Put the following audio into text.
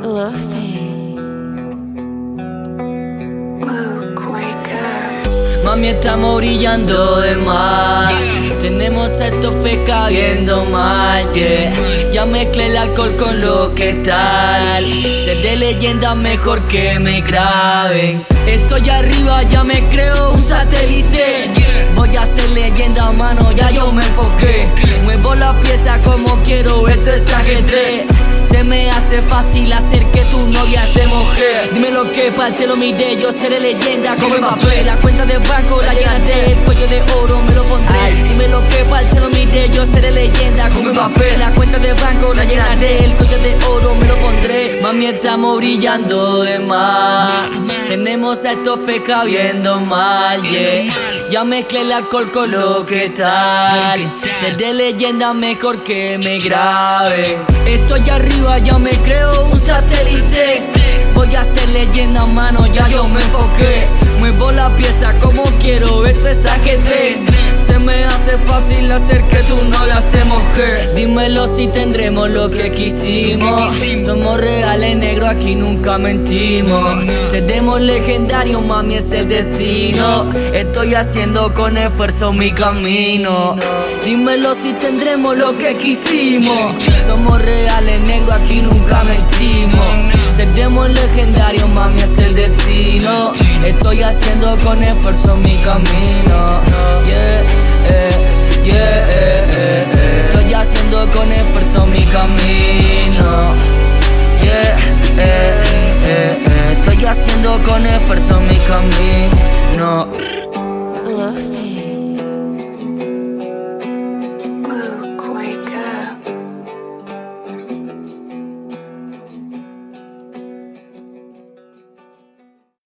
Mami, estamos brillando de más. Tenemos esto fe cayendo mal, yeah. Ya mezclé el alcohol con lo que tal. Ser de leyenda mejor que me graben. Estoy arriba, ya me creo un satélite. Voy a ser leyenda, mano, ya yo me enfoqué. Muevo la pieza como quiero, esto es ajedrez. Se me hace fácil hacer que tu novia se moje. Dime lo que pa'l cielo mire, yo seré leyenda como Mbappé. La cuenta de banco la llenaré, el cuello de oro me lo pondré. Dime lo que pa'l cielo mire, yo seré leyenda como Mbappé. La cuenta de banco la llenaré, el cuello de oro me lo pondré. Mami, estamos brillando de más. Tenemos a estos fe cabiendo mal, yeah. Ya mezclé el alcohol con lo que tal. Ser de leyenda mejor que me graben. Estoy arriba, ya me creo un satélite. Voy a ser leyenda, mano, ya yo me enfoqué. Muevo la pieza como quiero, esto es ajedrez. Se me hace fácil hacer que tu novia se moje. Dímelo si tendremos lo que quisimos. Somos reales, negro, aquí nunca mentimos. Seremos legendarios, mami, es el destino. Estoy haciendo con esfuerzo mi camino. Dímelo si tendremos lo que quisimos. Somos reales, negro, aquí nunca mentimos. Seremos legendarios, mami, es el destino. Estoy haciendo con esfuerzo mi camino. Estoy haciendo con esfuerzo mi camino. Estoy haciendo con esfuerzo mi camino.